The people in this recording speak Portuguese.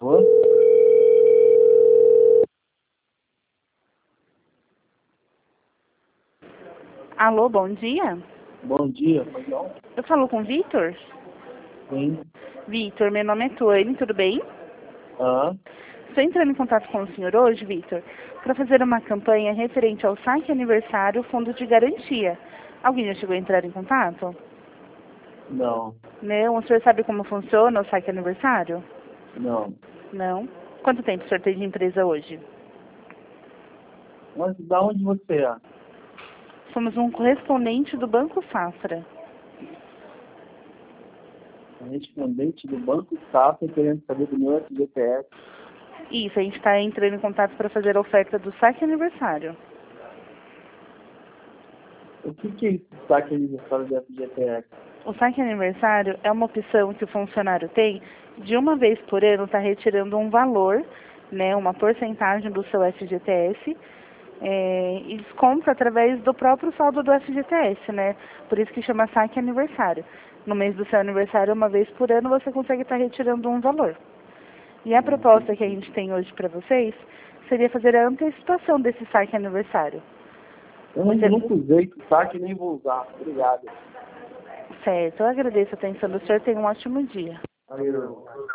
favor. Alô, bom dia. Bom dia, pois não? Eu falo com o Vitor? Sim. Vitor, meu nome é Tuane, tudo bem? Estou entrando em contato com o senhor hoje, Vitor, para fazer uma campanha referente ao saque aniversário Fundo de Garantia. Alguém já chegou a entrar em contato? Não, Não. O senhor sabe como funciona o saque aniversário? não. Não. Quanto tempo o senhor tem de empresa hoje? Mas da onde você é? Somos um correspondente do Banco Safra. Correspondente do Banco Safra querendo saber do meu FGTS. Isso, a gente está entrando em contato para fazer a oferta do saque aniversário. O que é esse saque aniversário do FGTS? O saque aniversário é uma opção que o funcionário tem de uma vez por ano estar retirando um valor, né, uma porcentagem do seu FGTS, e desconta através do próprio saldo do FGTS, né? Por isso que chama saque aniversário. No mês do seu aniversário, uma vez por ano, você consegue estar retirando um valor. E a proposta que a gente tem hoje para vocês seria fazer a antecipação desse saque aniversário. Eu nunca usei esse saque e nem vou usar. Obrigado. Certo, eu agradeço a atenção do senhor, tenha um ótimo dia. Valeu.